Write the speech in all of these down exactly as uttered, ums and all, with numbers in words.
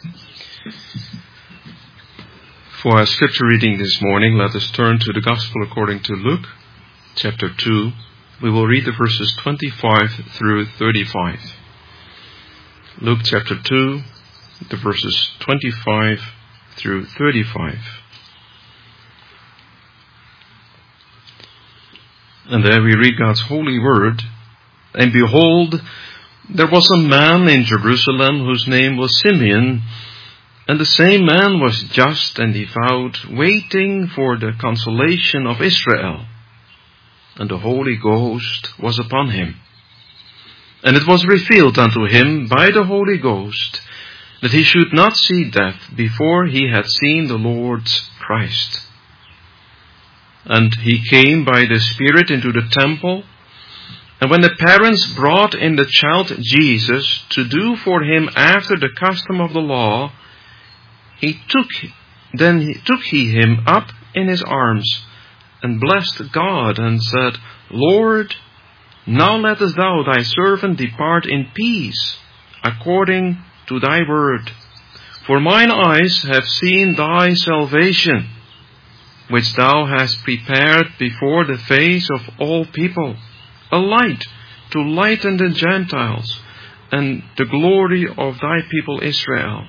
For our scripture reading this morning, let us turn to the Gospel according to Luke, chapter two. We will read the verses twenty-five through thirty-five. Luke chapter two, the verses twenty-five through thirty-five. And there we read God's holy word. And behold, there was a man in Jerusalem whose name was Simeon, and the same man was just and devout, waiting for the consolation of Israel. And the Holy Ghost was upon him. And it was revealed unto him by the Holy Ghost that he should not see death before he had seen the Lord's Christ. And he came by the Spirit into the temple. And when the parents brought in the child Jesus to do for him after the custom of the law, he took then he took he him up in his arms, and blessed God, and said, Lord, now lettest thou thy servant depart in peace, according to thy word. For mine eyes have seen thy salvation, which thou hast prepared before the face of all people, a light to lighten the Gentiles, and the glory of thy people Israel.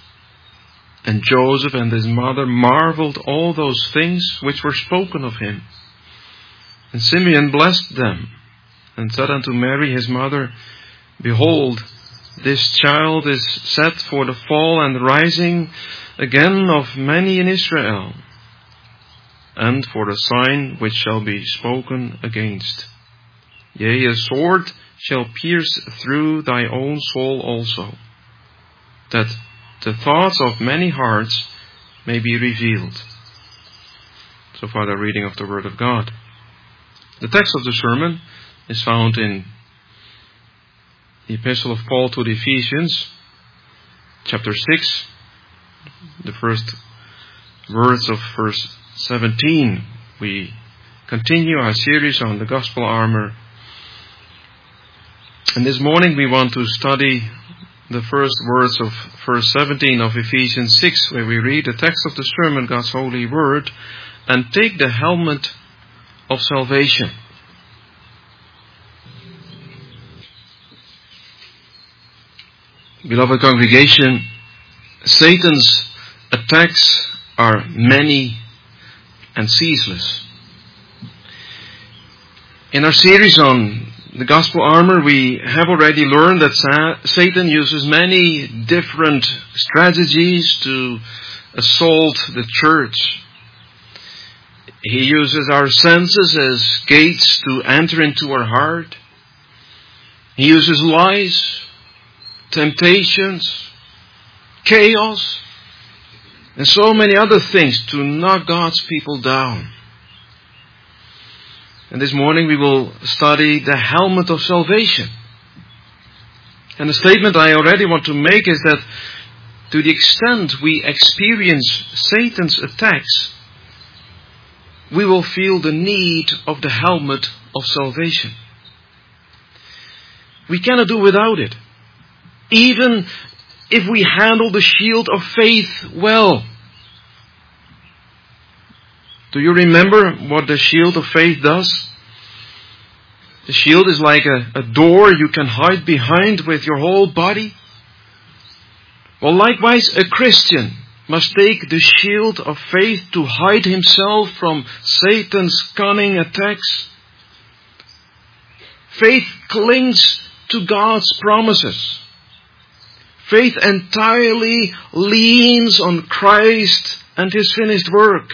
And Joseph and his mother marveled all those things which were spoken of him. And Simeon blessed them, and said unto Mary his mother, Behold, this child is set for the fall and rising again of many in Israel, and for the sign which shall be spoken against. Yea, a sword shall pierce through thy own soul also, that the thoughts of many hearts may be revealed. So far the reading of the Word of God. The text of the sermon is found in the Epistle of Paul to the Ephesians, chapter six, the first words of verse seventeen. We continue our series on the Gospel armor. And this morning we want to study the first words of verse seventeen of Ephesians six, where we read the text of the sermon, God's holy word, and take the helmet of salvation. Beloved congregation, Satan's attacks are many and ceaseless. In our series on the Gospel armor, we have already learned that Sa- Satan uses many different strategies to assault the church. He uses our senses as gates to enter into our heart. He uses lies, temptations, chaos, and so many other things to knock God's people down. And this morning we will study the helmet of salvation. And the statement I already want to make is that to the extent we experience Satan's attacks, we will feel the need of the helmet of salvation. We cannot do without it, even if we handle the shield of faith well. Do you remember what the shield of faith does? The shield is like a, a door you can hide behind with your whole body. Well, likewise, a Christian must take the shield of faith to hide himself from Satan's cunning attacks. Faith clings to God's promises. Faith entirely leans on Christ and His finished work.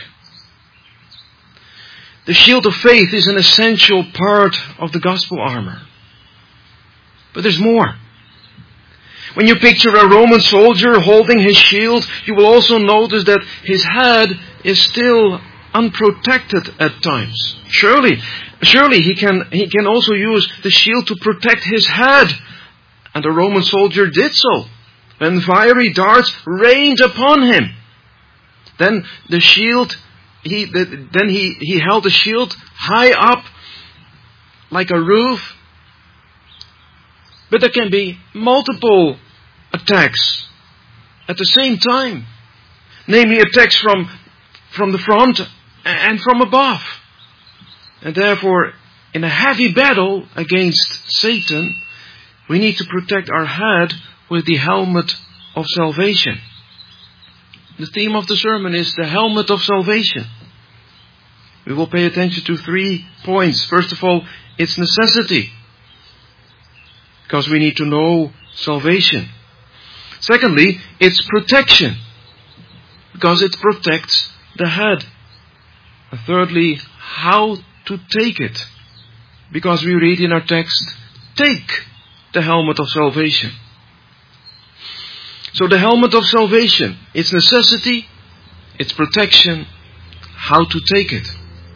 The shield of faith is an essential part of the gospel armor. But there's more. When you picture a Roman soldier holding his shield, you will also notice that his head is still unprotected at times. Surely, surely he can, he can also use the shield to protect his head. And the Roman soldier did so when fiery darts rained upon him. Then the shield He then he, he held the shield high up like a roof. But there can be multiple attacks at the same time. Namely, attacks from, from the front and from above. And therefore, in a heavy battle against Satan, we need to protect our head with the helmet of salvation. The theme of the sermon is the helmet of salvation. We will pay attention to three points. First of all, its necessity, because we need to know salvation. Secondly, its protection, because it protects the head. And thirdly, how to take it, because we read in our text, take the helmet of salvation. So the helmet of salvation, its necessity, its protection, how to take it.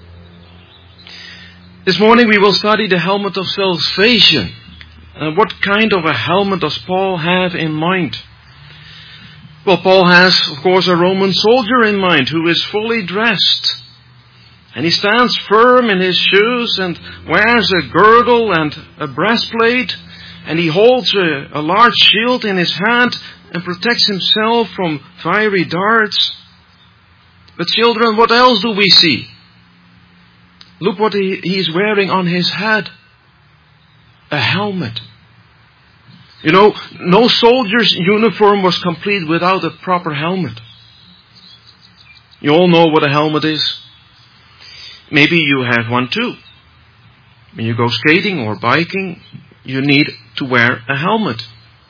This morning we will study the helmet of salvation. Uh, what kind of a helmet does Paul have in mind? Well, Paul has, of course, a Roman soldier in mind who is fully dressed. And he stands firm in his shoes and wears a girdle and a breastplate. And he holds a, a large shield in his hand and protects himself from fiery darts. But children, what else do we see? Look what he, he is wearing on his head. A helmet. You know, no soldier's uniform was complete without a proper helmet. You all know what a helmet is. Maybe you have one too. When you go skating or biking, you need to wear a helmet.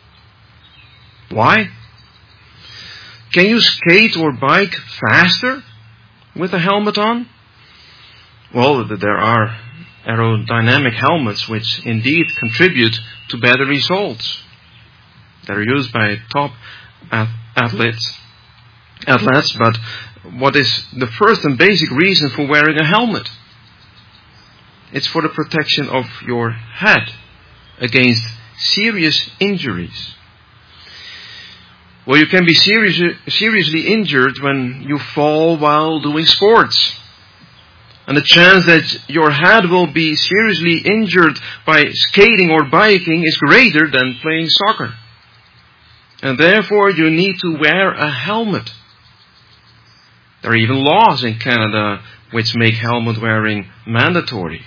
Why? Can you skate or bike faster with a helmet on? Well, there are aerodynamic helmets which indeed contribute to better results. They're used by top athletes, athletes, but what is the first and basic reason for wearing a helmet? It's for the protection of your head against serious injuries. Well, you can be serious, seriously injured when you fall while doing sports. And the chance that your head will be seriously injured by skating or biking is greater than playing soccer. And therefore you need to wear a helmet. There are even laws in Canada which make helmet wearing mandatory.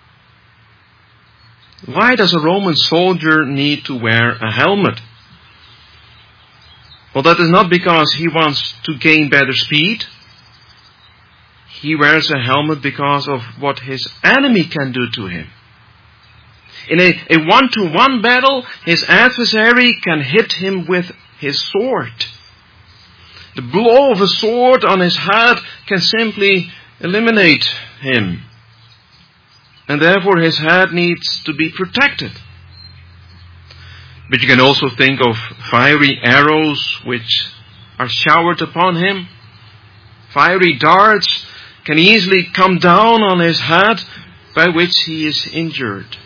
Why does a Roman soldier need to wear a helmet? Well, that is not because he wants to gain better speed. He wears a helmet because of what his enemy can do to him. In a, a one-to-one battle, his adversary can hit him with his sword. The blow of a sword on his head can simply eliminate him. And therefore his head needs to be protected. But you can also think of fiery arrows which are showered upon him. Fiery darts can easily come down on his head, by which he is injured.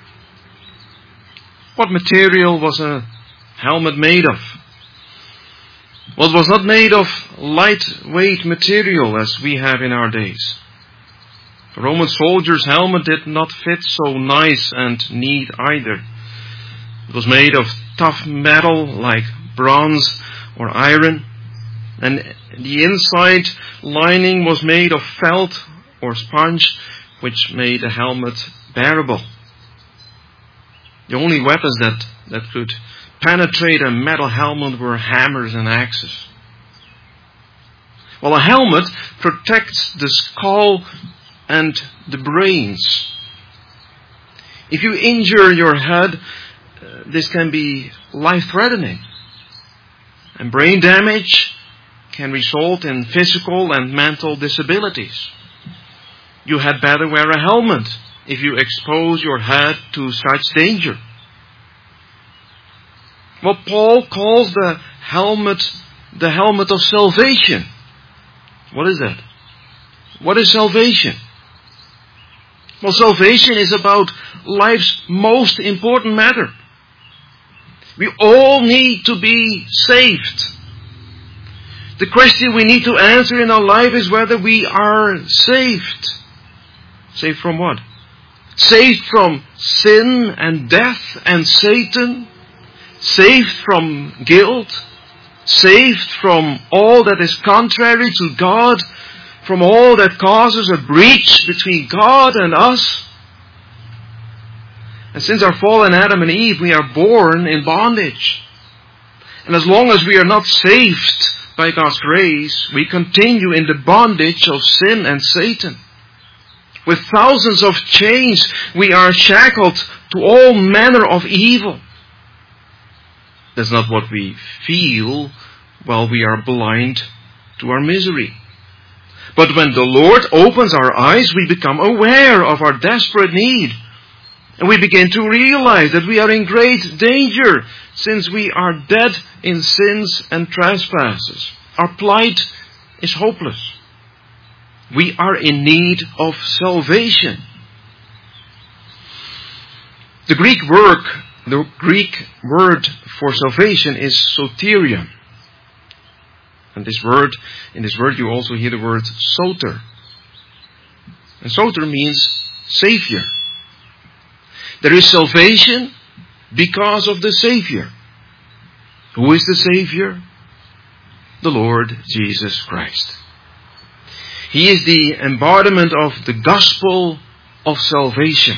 What material was a helmet made of? Well, it was not made of lightweight material as we have in our days. The Roman soldier's helmet did not fit so nice and neat either. It was made of tough metal like bronze or iron. And the inside lining was made of felt or sponge, which made the helmet bearable. The only weapons that, that could penetrate a metal helmet were hammers and axes. Well, a helmet protects the skull and the brains. If you injure your head, uh, this can be life-threatening. And brain damage can result in physical and mental disabilities. You had better wear a helmet if you expose your head to such danger. Well, Paul calls the helmet the helmet of salvation. What is that? What is salvation? Well, salvation is about life's most important matter. We all need to be saved. The question we need to answer in our life is whether we are saved. Saved from what? Saved from sin and death and Satan. Saved from guilt. saved from all that is contrary to God, from all that causes a breach between God and us. And since our fall in Adam and Eve, we are born in bondage. And as long as we are not saved by God's grace, we continue in the bondage of sin and Satan. With thousands of chains, we are shackled to all manner of evil. That's not what we feel while we are blind to our misery. But when the Lord opens our eyes, we become aware of our desperate need. And we begin to realize that we are in great danger, since we are dead in sins and trespasses. Our plight is hopeless. We are in need of salvation. The Greek word, the Greek word for salvation is soteria. And this word, in this word you also hear the word soter. And soter means Savior. There is salvation because of the Savior. Who is the Savior? The Lord Jesus Christ. He is the embodiment of the gospel of salvation.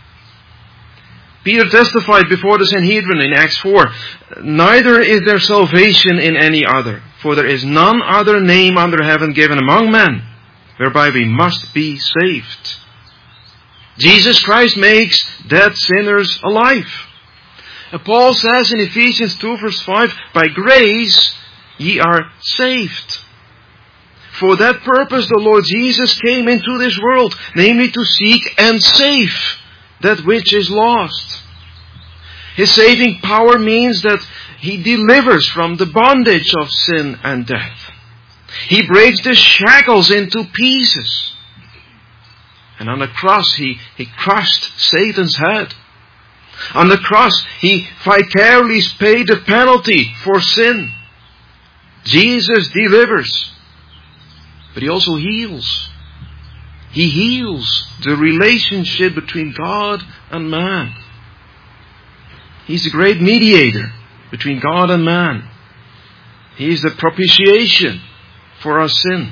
Peter testified before the Sanhedrin in Acts four, "Neither is there salvation in any other, for there is none other name under heaven given among men, whereby we must be saved." Jesus Christ makes dead sinners alive. And Paul says in Ephesians two verse five, "By grace ye are saved." For that purpose the Lord Jesus came into this world, namely to seek and save that which is lost. His saving power means that He delivers from the bondage of sin and death. He breaks the shackles into pieces. And on the cross He, he crushed Satan's head. On the cross He vicariously paid the penalty for sin. Jesus delivers. But He also heals. He heals the relationship between God and man. He's the great mediator between God and man. He is the propitiation for our sin.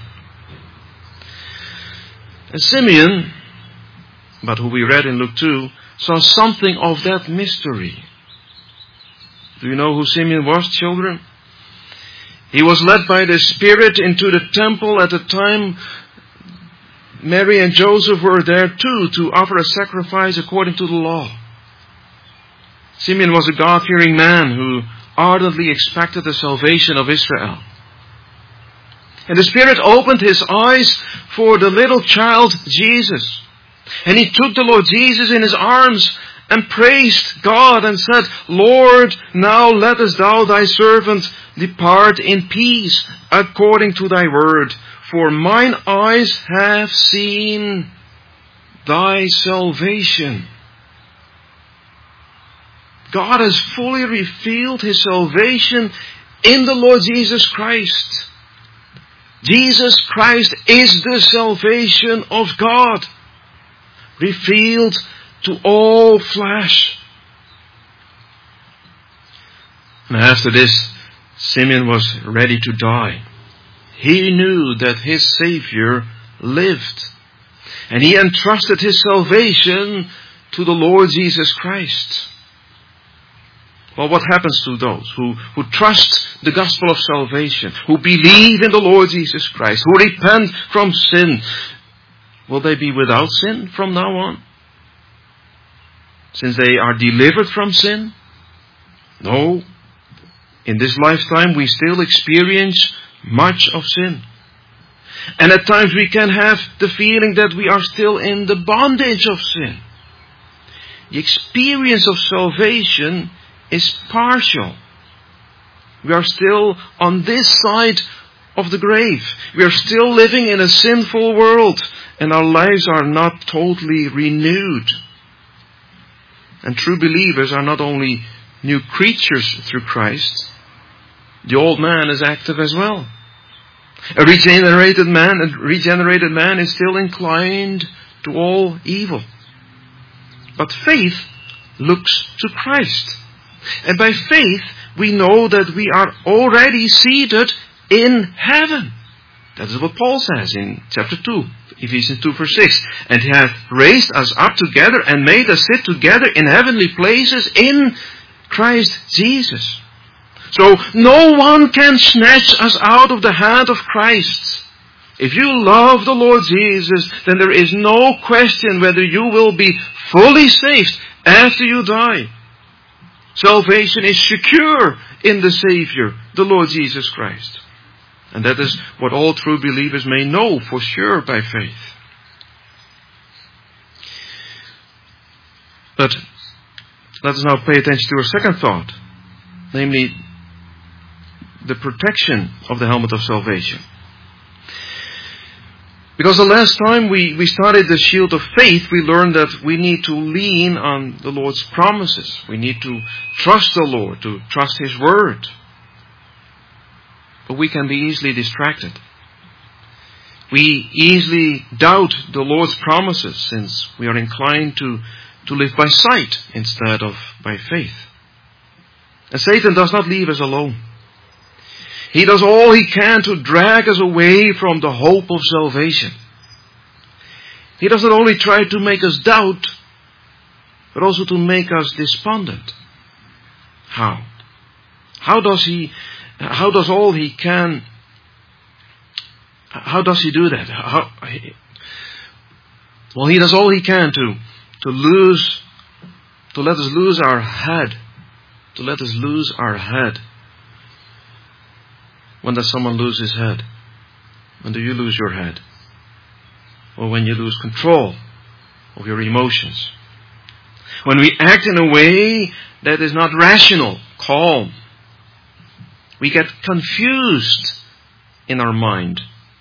And Simeon, but who we read in Luke two, saw something of that mystery. Do you know who Simeon was, children? He was led by the Spirit into the temple at the time Mary and Joseph were there too, to offer a sacrifice according to the law. Simeon was a God-fearing man who ardently expected the salvation of Israel. And the Spirit opened his eyes for the little child Jesus. And he took the Lord Jesus in his arms and praised God and said, "Lord, now lettest thou thy servant depart in peace according to thy word. For mine eyes have seen thy salvation." God has fully revealed His salvation in the Lord Jesus Christ. Jesus Christ is the salvation of God, revealed to all flesh. And after this, Simeon was ready to die. He knew that his Savior lived. And he entrusted his salvation to the Lord Jesus Christ. Well, what happens to those who, who trust the gospel of salvation, who believe in the Lord Jesus Christ, who repent from sin? Will they be without sin from now on, since they are delivered from sin? No. In this lifetime we still experience much of sin. And at times we can have the feeling that we are still in the bondage of sin. The experience of salvation is partial. We are still on this side of the grave. We are still living in a sinful world, and our lives are not totally renewed. And true believers are not only new creatures through Christ. The old man is active as well. A regenerated man, a regenerated man is still inclined to all evil. But faith looks to Christ. And by faith, we know that we are already seated in heaven. That is what Paul says in chapter two, Ephesians two verse six. And He hath raised us up together and made us sit together in heavenly places in Christ Jesus. So no one can snatch us out of the hand of Christ. If you love the Lord Jesus, then there is no question whether you will be fully saved after you die. Salvation is secure in the Savior, the Lord Jesus Christ. And that is what all true believers may know for sure by faith. But let us now pay attention to our second thought, namely the protection of the helmet of salvation. Because the last time we, we started the shield of faith, we learned that we need to lean on the Lord's promises. We need to trust the Lord, to trust His Word. But we can be easily distracted. We easily doubt the Lord's promises since we are inclined to, to live by sight instead of by faith. And Satan does not leave us alone. He does all he can to drag us away from the hope of salvation. He does not only try to make us doubt, but also to make us despondent. How? How does he, how does all he can, how does he do that? How, well, he does all he can to, to lose, to let us lose our head, to let us lose our head. When does someone lose his head? When do you lose your head? Or when you lose control of your emotions? When we act in a way that is not rational, calm. We get confused in our mind.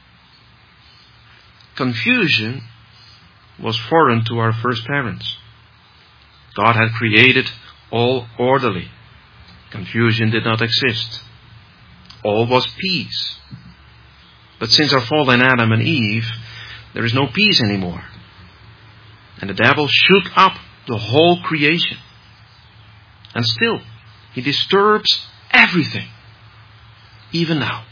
Confusion was foreign to our first parents. God had created all orderly. Confusion did not exist. All was peace. But since our fall in Adam and Eve, there is no peace anymore. And the devil shook up the whole creation. And still, he disturbs everything. Even now.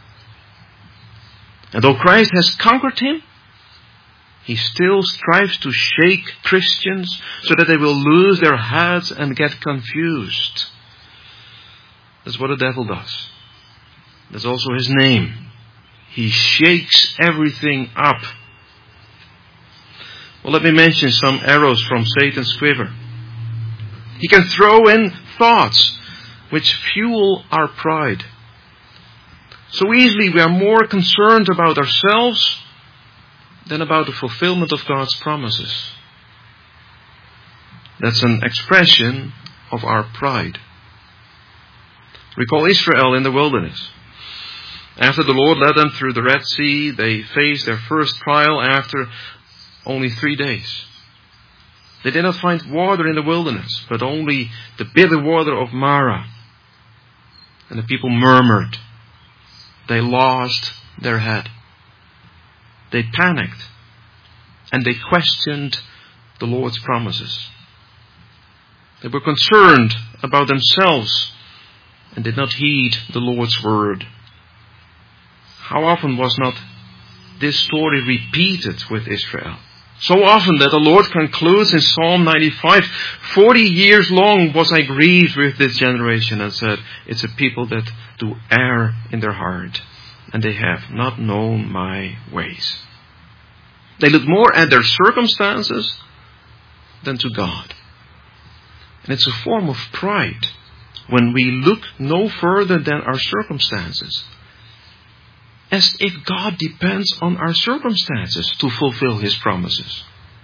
And though Christ has conquered him, he still strives to shake Christians so that they will lose their heads and get confused. That's what the devil does. That's also his name. He shakes everything up. Well, let me mention some arrows from Satan's quiver. He can throw in thoughts which fuel our pride. So easily we are more concerned about ourselves than about the fulfillment of God's promises. That's an expression of our pride. Recall Israel in the wilderness. After the Lord led them through the Red Sea, they faced their first trial after only three days. They did not find water in the wilderness, but only the bitter water of Marah. And the people murmured. They lost their head. They panicked. And they questioned the Lord's promises. They were concerned about themselves and did not heed the Lord's word. How often was not this story repeated with Israel? So often that the Lord concludes in Psalm ninety-five, forty years long was I grieved with this generation, and said, it's a people that do err in their heart, and they have not known my ways. They look more at their circumstances than to God. And it's a form of pride when we look no further than our circumstances. As if God depends on our circumstances to fulfill His promises.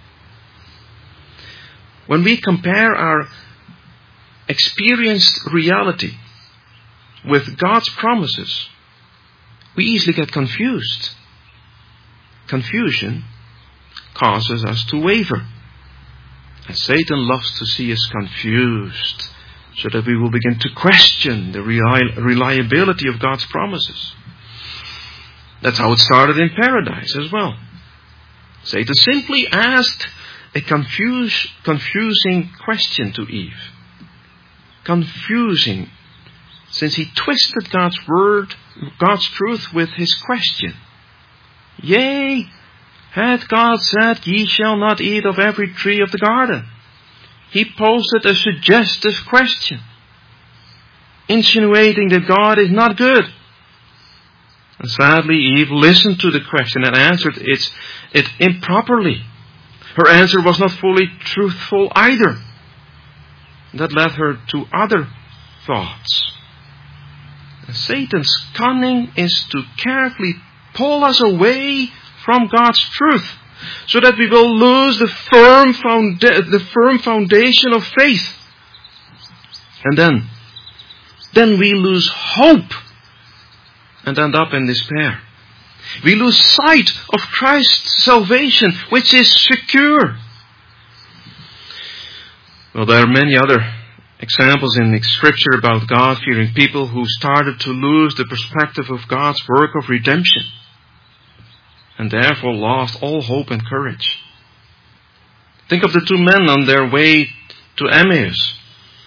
When we compare our experienced reality with God's promises, we easily get confused. Confusion causes us to waver. And Satan loves to see us confused, so that we will begin to question the reliability of God's promises. That's how it started in paradise as well. Satan simply asked a confuse, confusing question to Eve. Confusing since he twisted God's word, God's truth with his question. Yea, had God said, ye shall not eat of every tree of the garden? He posed a suggestive question, insinuating that God is not good. And sadly, Eve listened to the question and answered it, it improperly. Her answer was not fully truthful either. That led her to other thoughts. And Satan's cunning is to carefully pull us away from God's truth, so that we will lose the firm, founda- the firm foundation of faith. And then, then we lose hope and end up in despair. We lose sight of Christ's salvation, which is secure. Well, there are many other examples in the Scripture about God-fearing people who started to lose the perspective of God's work of redemption, and therefore lost all hope and courage. Think of the two men on their way to Emmaus.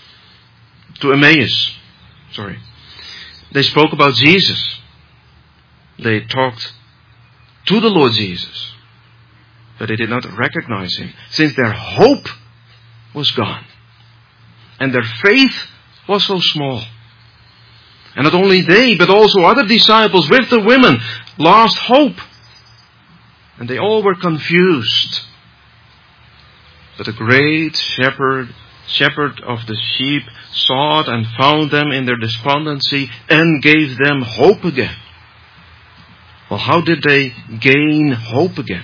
To Emmaus, sorry. They spoke about Jesus. They talked to the Lord Jesus, but they did not recognize him, since their hope was gone, and their faith was so small. And not only they, but also other disciples with the women lost hope, and they all were confused. But the great shepherd, shepherd of the sheep sought and found them in their despondency and gave them hope again. Well, how did they gain hope again?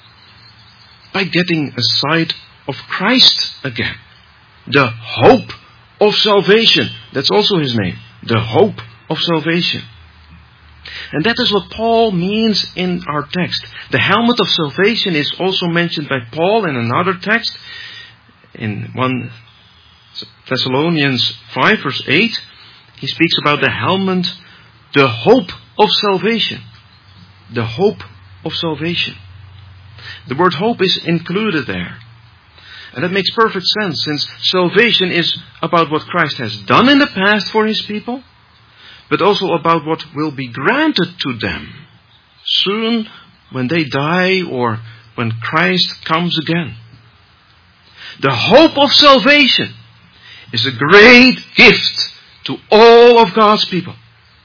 By getting a sight of Christ again. The hope of salvation. That's also his name. The hope of salvation. And that is what Paul means in our text. The helmet of salvation is also mentioned by Paul in another text. In First Thessalonians five verse eight, he speaks about the helmet, the hope of salvation. The hope of salvation. The word hope is included there. And that makes perfect sense, since salvation is about what Christ has done in the past for his people, but also about what will be granted to them soon when they die or when Christ comes again. The hope of salvation is a great gift to all of God's people.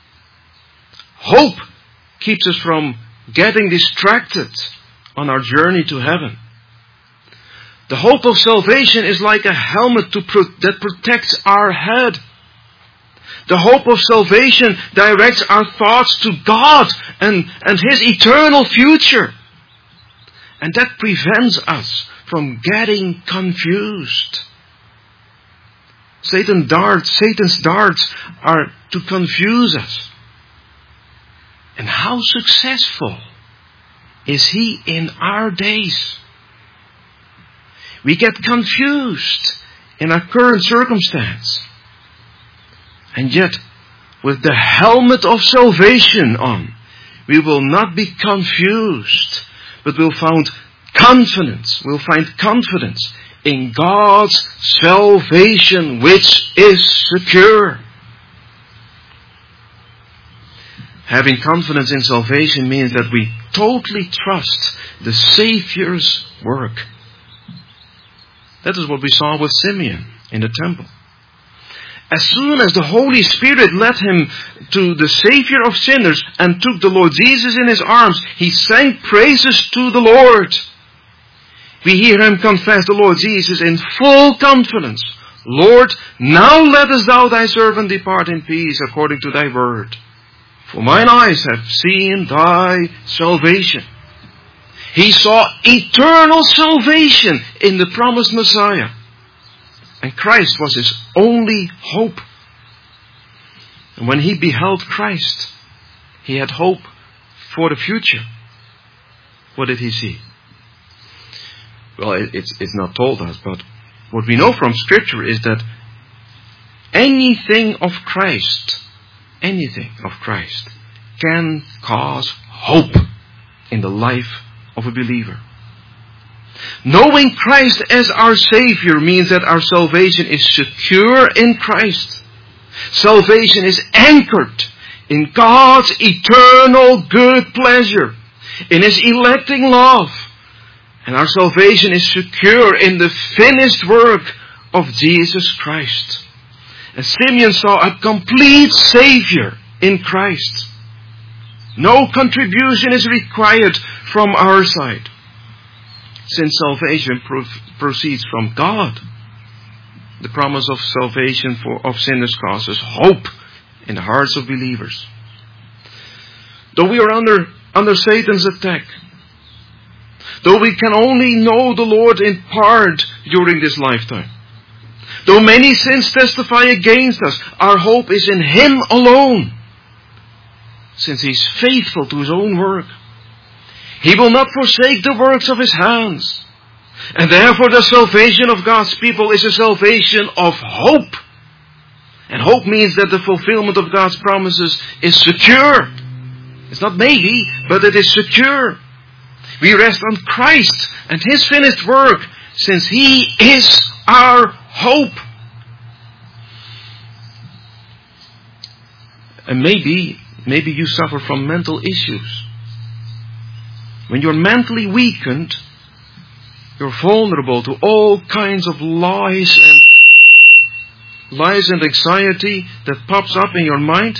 Hope keeps us from getting distracted on our journey to heaven. The hope of salvation is like a helmet to pro- that protects our head. The hope of salvation directs our thoughts to God and, and His eternal future. And that prevents us from getting confused. Satan darts, Satan's darts are to confuse us. And how successful is he in our days? We get confused in our current circumstance. And yet, with the helmet of salvation on, we will not be confused, but we'll find confidence. We'll find confidence in God's salvation, which is secure. Having confidence in salvation means that we totally trust the Savior's work. That is what we saw with Simeon in the temple. As soon as the Holy Spirit led him to the Savior of sinners and took the Lord Jesus in his arms, he sang praises to the Lord. We hear him confess the Lord Jesus in full confidence. Lord, now lettest thou thy servant depart in peace according to thy word. For mine eyes have seen thy salvation. He saw eternal salvation in the promised Messiah. And Christ was his only hope. And when he beheld Christ, he had hope for the future. What did he see? Well, it's, it's not told us, but what we know from Scripture is that anything of Christ, anything of Christ, can cause hope in the life of a believer. Knowing Christ as our Savior means that our salvation is secure in Christ. Salvation is anchored in God's eternal good pleasure, in His electing love. And our salvation is secure in the finished work of Jesus Christ. And Simeon saw a complete Savior in Christ. No contribution is required from our side, since salvation pro- proceeds from God. The promise of salvation for of sinners causes hope in the hearts of believers. Though we are under, under Satan's attack, though we can only know the Lord in part during this lifetime, though many sins testify against us, our hope is in Him alone, since He is faithful to His own work. He will not forsake the works of His hands. And therefore the salvation of God's people is a salvation of hope. And hope means that the fulfillment of God's promises is secure. It's not maybe, but it is secure. We rest on Christ and His finished work, since He is our hope. And maybe, maybe you suffer from mental issues. When you're mentally weakened, you're vulnerable to all kinds of lies and lies and anxiety that pops up in your mind.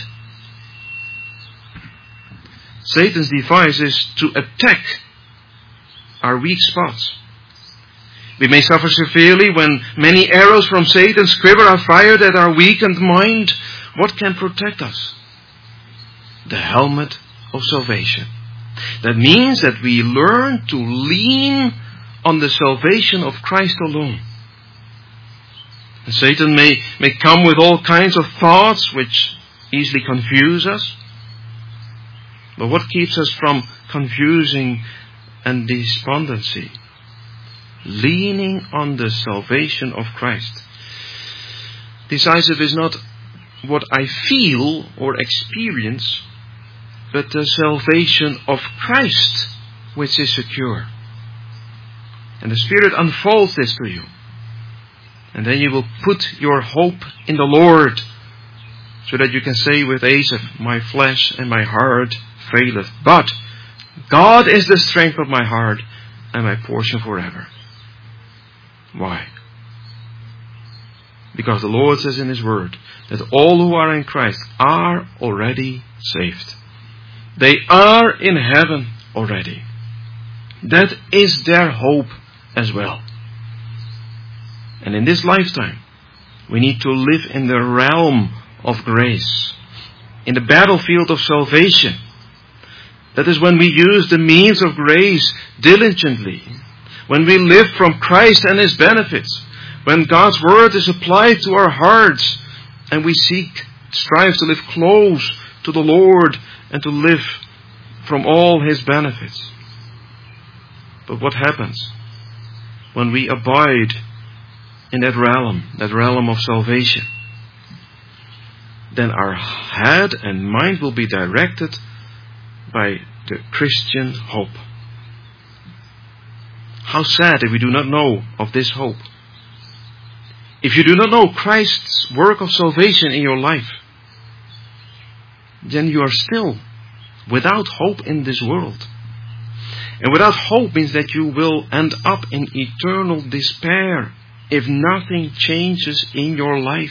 Satan's device is to attack our weak spots. We may suffer severely when many arrows from Satan's quiver are fired at our weakened mind. What can protect us? The helmet of salvation. That means that we learn to lean on the salvation of Christ alone. And Satan may, may come with all kinds of thoughts which easily confuse us. But what keeps us from confusing and despondency? Leaning on the salvation of Christ. Decisive is not what I feel or experience, but the salvation of Christ which is secure. And the Spirit unfolds this to you. And then you will put your hope in the Lord, so that you can say with Asaph, my flesh and my heart faileth, but God is the strength of my heart and my portion forever. Why? Because the Lord says in His Word that all who are in Christ are already saved. They are in heaven already. That is their hope as well. And in this lifetime, we need to live in the realm of grace, in the battlefield of salvation. That is when we use the means of grace diligently, when we live from Christ and His benefits, when God's Word is applied to our hearts, and we seek, strive to live close to the Lord and to live from all His benefits. But what happens when we abide in that realm, that realm of salvation? Then our head and mind will be directed by the Christian hope. How sad if we do not know of this hope. If you do not know Christ's work of salvation in your life, then you are still without hope in this world. And without hope means that you will end up in eternal despair if nothing changes in your life.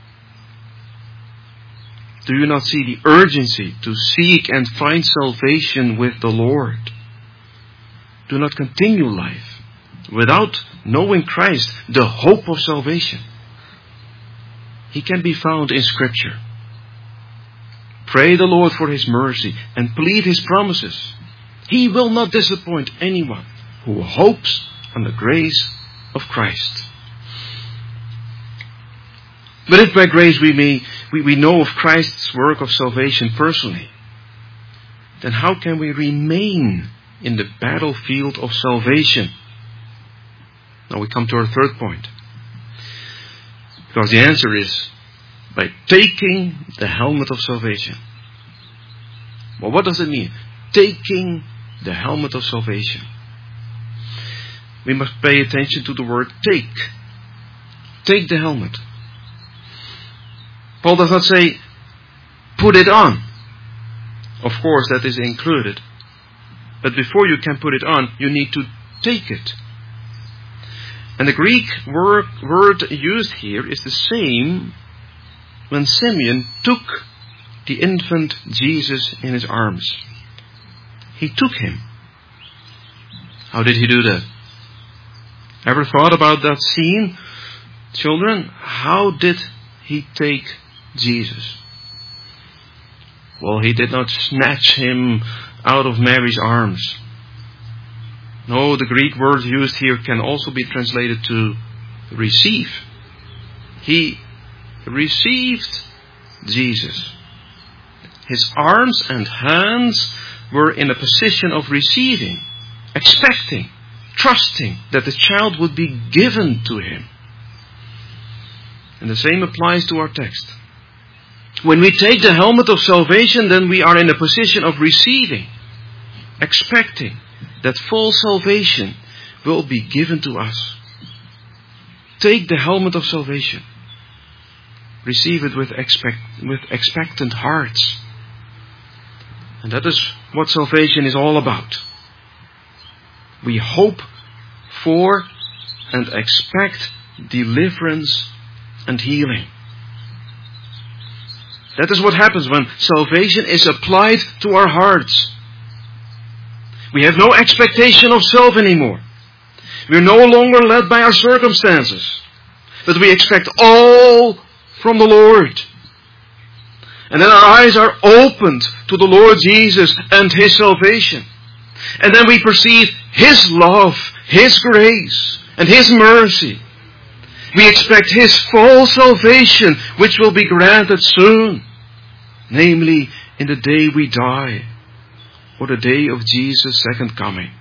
Do you not see the urgency to seek and find salvation with the Lord? Do not continue life without knowing Christ, the hope of salvation. He can be found in Scripture. Pray the Lord for His mercy and plead His promises. He will not disappoint anyone who hopes on the grace of Christ. But if by grace we may we, we know of Christ's work of salvation personally, then how can we remain in the battlefield of salvation? Now we come to our third point. Because the answer is by taking the helmet of salvation. Well, what does it mean? Taking the helmet of salvation. We must pay attention to the word take. Take the helmet. Paul does not say, put it on. Of course, that is included. But before you can put it on, you need to take it. And the Greek word, word used here is the same when Simeon took the infant Jesus in his arms. He took him. How did he do that? Ever thought about that scene? Children, how did he take Jesus? Well, he did not snatch him out of Mary's arms. No, the Greek word used here can also be translated to receive. He received Jesus. His arms and hands were in a position of receiving, expecting, trusting that the child would be given to him. And the same applies to our text. When we take the helmet of salvation, then we are in a position of receiving, expecting that full salvation will be given to us. Take the helmet of salvation. Receive it with, expect, with expectant hearts. And that is what salvation is all about. We hope for and expect deliverance and healing. That is what happens when salvation is applied to our hearts. We have no expectation of self anymore. We are no longer led by our circumstances, but we expect all from the Lord. And then our eyes are opened to the Lord Jesus and His salvation. And then we perceive His love, His grace, and His mercy. We expect His full salvation, which will be granted soon. Namely, in the day we die, or the day of Jesus' second coming.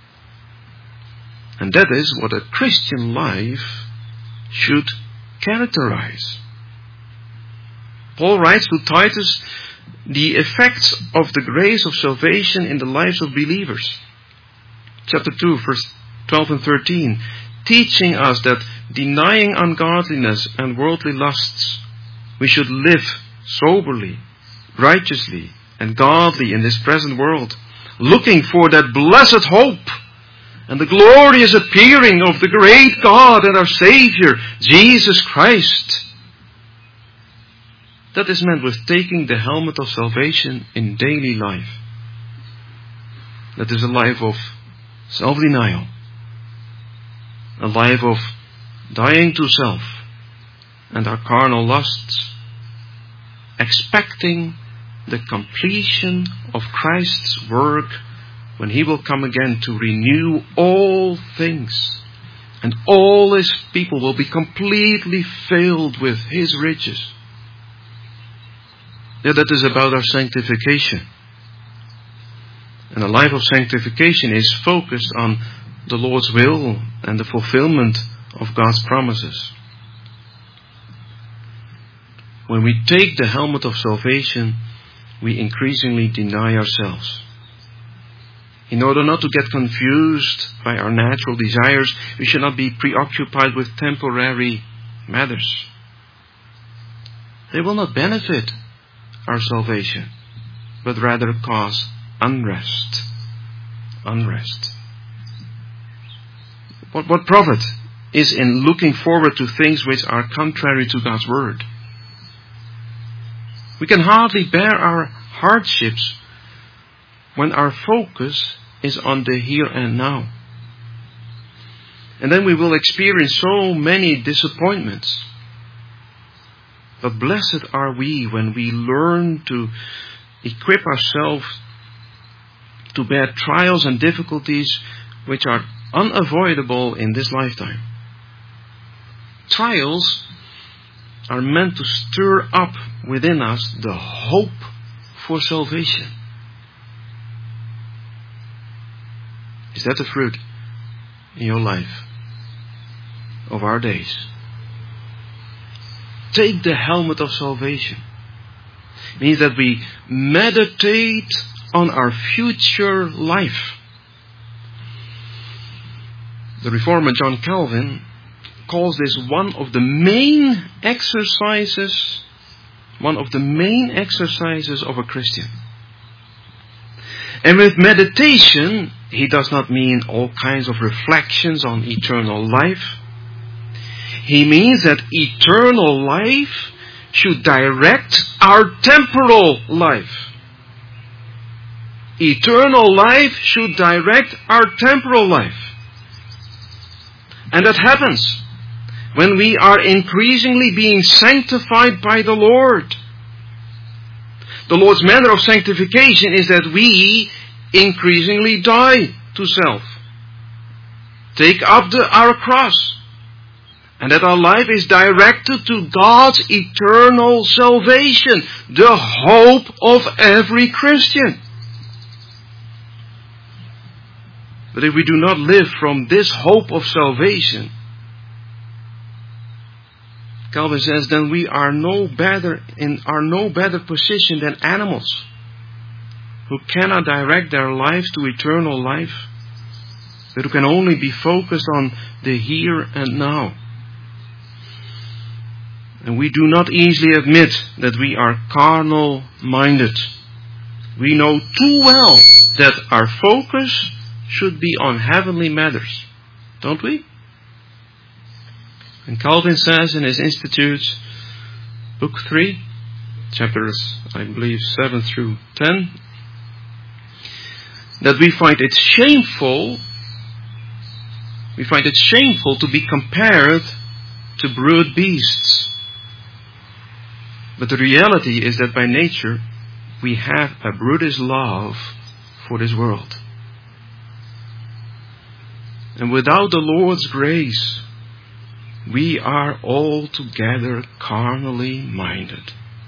And that is what a Christian life should characterize. Paul writes to Titus the effects of the grace of salvation in the lives of believers. Chapter two, verse twelve and thirteen. Teaching us that denying ungodliness and worldly lusts, we should live soberly, righteously, and godly in this present world, looking for that blessed hope and the glorious appearing of the great God and our Savior, Jesus Christ. That is meant with taking the helmet of salvation in daily life. That is a life of self-denial. A life of dying to self and our carnal lusts. Expecting the completion of Christ's work when He will come again to renew all things. And all His people will be completely filled with His riches. Yeah, that is about our sanctification. And a life of sanctification is focused on the Lord's will and the fulfillment of God's promises. When we take the helmet of salvation, we increasingly deny ourselves. In order not to get confused by our natural desires, we should not be preoccupied with temporary matters. They will not benefit our salvation, but rather cause unrest. Unrest. What, what profit is in looking forward to things which are contrary to God's word? We can hardly bear our hardships when our focus is on the here and now. And then we will experience so many disappointments. But blessed are we when we learn to equip ourselves to bear trials and difficulties which are unavoidable in this lifetime. Trials are meant to stir up within us the hope for salvation. Is that the fruit in your life of our days? Take the helmet of salvation. It means that we meditate on our future life. The reformer John Calvin calls this one of the main exercises one of the main exercises of a Christian. And with meditation, he does not mean all kinds of reflections on eternal life. He means that eternal life should direct our temporal life. Eternal life should direct our temporal life. And that happens when we are increasingly being sanctified by the Lord. The Lord's manner of sanctification is that we increasingly die to self. Take up the, our cross. And that our life is directed to God's eternal salvation, the hope of every Christian. But if we do not live from this hope of salvation, Calvin says, then we are no better in are no better position than animals who cannot direct their lives to eternal life, but who can only be focused on the here and now. And we do not easily admit that we are carnal-minded. We know too well that our focus should be on heavenly matters, don't we? And Calvin says in his Institutes, book three, chapters, I believe, seven through ten, that we find it shameful, we find it shameful to be compared to brute beasts. But the reality is that by nature, we have a brutish love for this world. And without the Lord's grace, we are altogether carnally minded.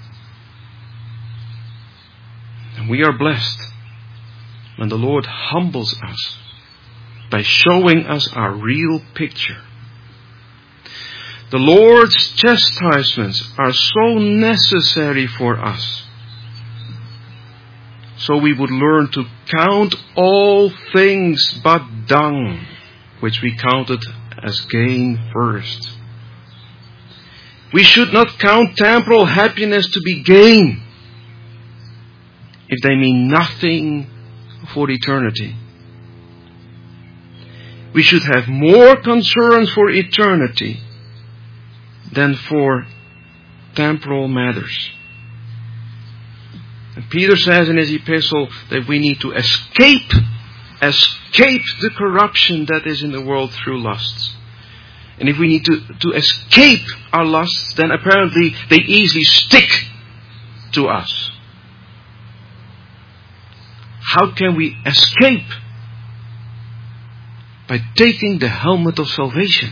And we are blessed when the Lord humbles us by showing us our real picture. The Lord's chastisements are so necessary for us, so we would learn to count all things but dung, which we counted as gain first. We should not count temporal happiness to be gain if they mean nothing for eternity. We should have more concern for eternity than for temporal matters. And Peter says in his epistle that we need to escape, escape the corruption that is in the world through lusts. And if we need to, to escape our lusts, then apparently they easily stick to us. How can we escape? By taking the helmet of salvation.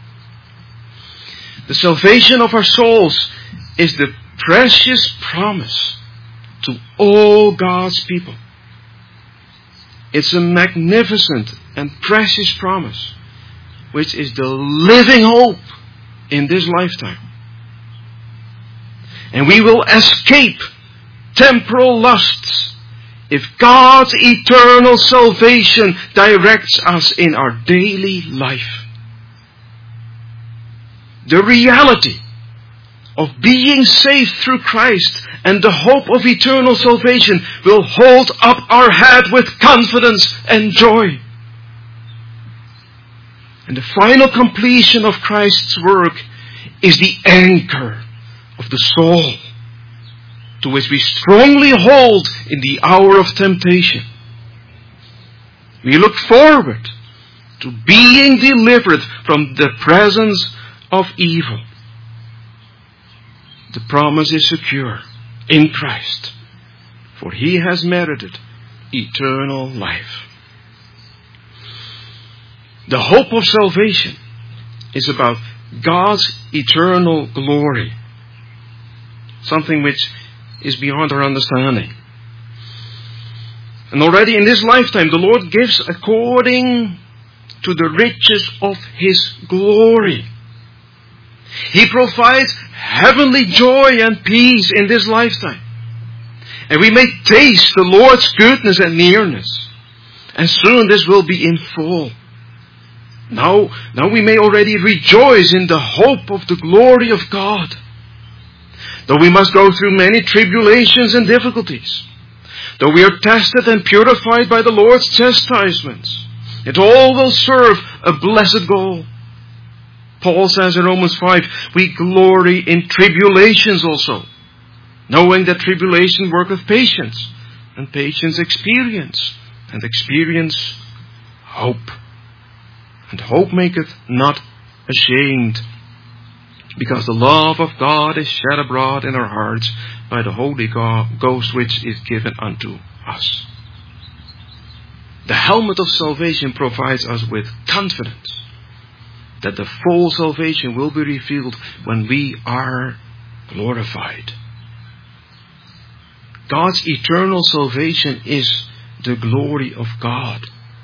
The salvation of our souls is the precious promise to all God's people. It's a magnificent and precious promise, which is the living hope in this lifetime. And we will escape temporal lusts if God's eternal salvation directs us in our daily life. The reality of being saved through Christ and the hope of eternal salvation will hold up our head with confidence and joy. And the final completion of Christ's work is the anchor of the soul, to which we strongly hold in the hour of temptation. We look forward to being delivered from the presence of evil. The promise is secure in Christ, for He has merited eternal life. The hope of salvation is about God's eternal glory, something which is beyond our understanding. And already in this lifetime, the Lord gives according to the riches of His glory. He provides heavenly joy and peace in this lifetime. And we may taste the Lord's goodness and nearness. And soon this will be in full. Now, now we may already rejoice in the hope of the glory of God. Though we must go through many tribulations and difficulties, though we are tested and purified by the Lord's chastisements, it all will serve a blessed goal. Paul says in Romans five, we glory in tribulations also, knowing that tribulation worketh patience, and patience experience, and experience hope. And hope maketh not ashamed, because the love of God is shed abroad in our hearts by the Holy Ghost which is given unto us. The helmet of salvation provides us with confidence that the full salvation will be revealed when we are glorified. God's eternal salvation is the glory of God.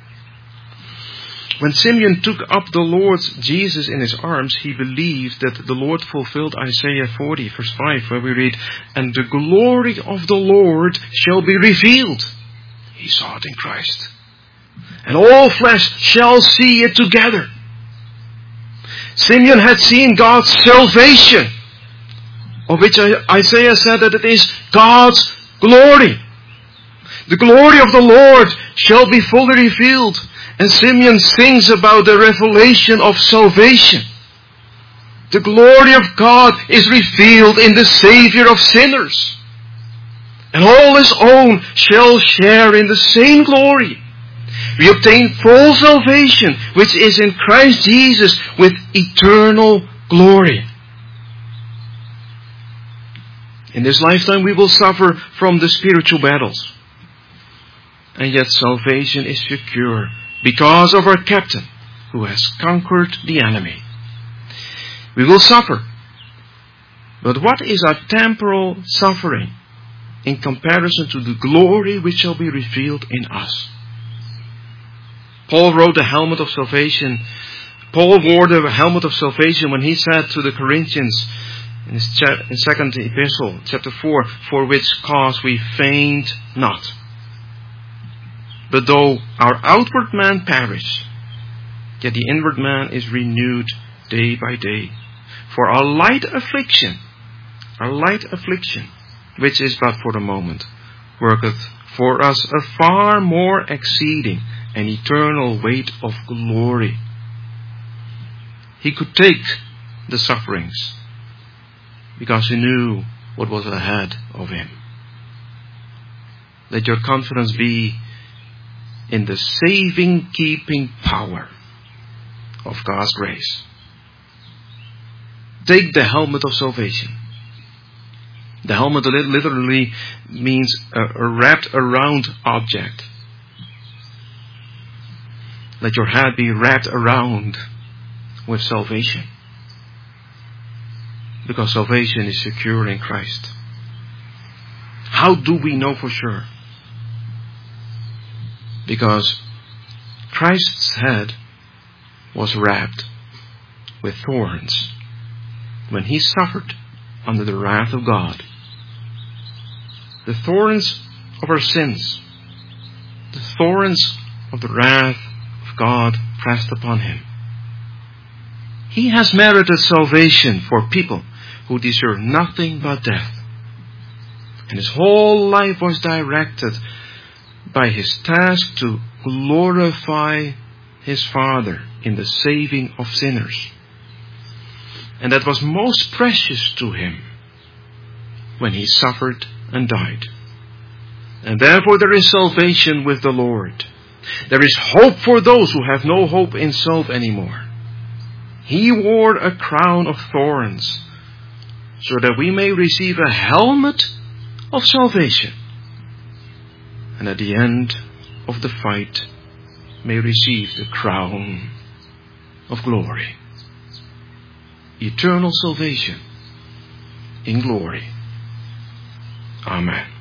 When Simeon took up the Lord Jesus in his arms, he believed that the Lord fulfilled Isaiah forty, verse five, where we read, and the glory of the Lord shall be revealed. He saw it in Christ. And all flesh shall see it together. Simeon had seen God's salvation, of which Isaiah said that it is God's glory. The glory of the Lord shall be fully revealed. And Simeon sings about the revelation of salvation. The glory of God is revealed in the Savior of sinners. And all his own shall share in the same glory. We obtain full salvation, which is in Christ Jesus, with eternal glory. In this lifetime we will suffer from the spiritual battles. And yet salvation is secure because of our captain who has conquered the enemy. We will suffer. But what is our temporal suffering in comparison to the glory which shall be revealed in us? Paul wrote the helmet of salvation. Paul wore the helmet of salvation when he said to the Corinthians in his cha- in second epistle, chapter four, for which cause we faint not. But though our outward man perish, yet the inward man is renewed day by day. For our light affliction, our light affliction, which is but for the moment, worketh for us a far more exceeding and eternal weight of glory. He could take the sufferings because he knew what was ahead of him. Let your confidence be in the saving, keeping power of God's grace. Take the helmet of salvation. The helmet literally means a, a wrapped around object. Let your head be wrapped around with salvation. Because salvation is secure in Christ. How do we know for sure? Because Christ's head was wrapped with thorns when he suffered under the wrath of God. The thorns of our sins, the thorns of the wrath of God pressed upon him. He has merited salvation for people who deserve nothing but death. And his whole life was directed by his task to glorify his Father in the saving of sinners. And that was most precious to him when he suffered and died. And therefore there is salvation with the Lord. There is hope for those who have no hope in self anymore. He wore a crown of thorns so that we may receive a helmet of salvation. And at the end of the fight may receive the crown of glory. Eternal salvation in glory. Amen.